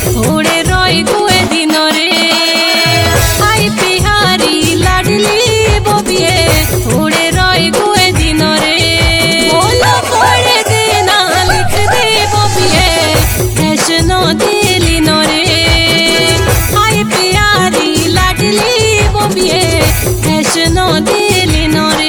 थोड़े रोई गुए दिन रे आई बिहारी लाडली बोबिए थोड़े रोई गुए दिन रे बोलो पढ़े देना लिख दे बोबिए ऐसनो दिली नो रे आई बिहारी लाडली बोबिए ऐसनो दिली नो रे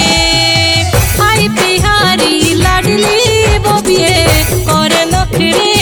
करे नखरे